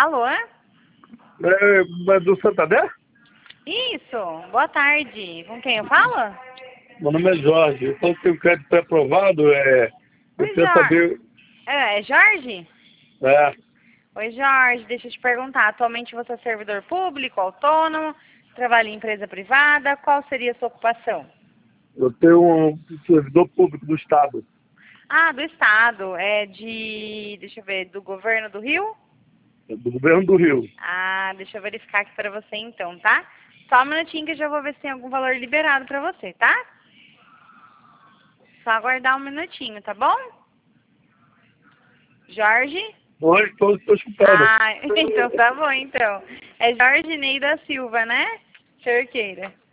Alô? É do Santander? Isso, boa tarde. Com quem eu falo? Meu nome é Jorge. Eu estou com o crédito pré-aprovado. Eu Oi, queria Jorge. saber. É Jorge? É, Oi, Jorge, deixa eu te perguntar. Atualmente você é servidor público, autônomo, trabalha em empresa privada? Qual seria a sua ocupação? eu tenho um servidor público do Estado, Ah, do Estado. Deixa eu ver, do governo do Rio? do governo do Rio. Ah, deixa eu verificar aqui pra você então, tá? Só um minutinho que eu já vou ver se tem algum valor liberado pra você, tá? Só aguardar um minutinho, tá bom? Jorge? Oi, estou escutando. Ah, então tá bom, então. É Jorge Ney da Silva, né? Cerqueira.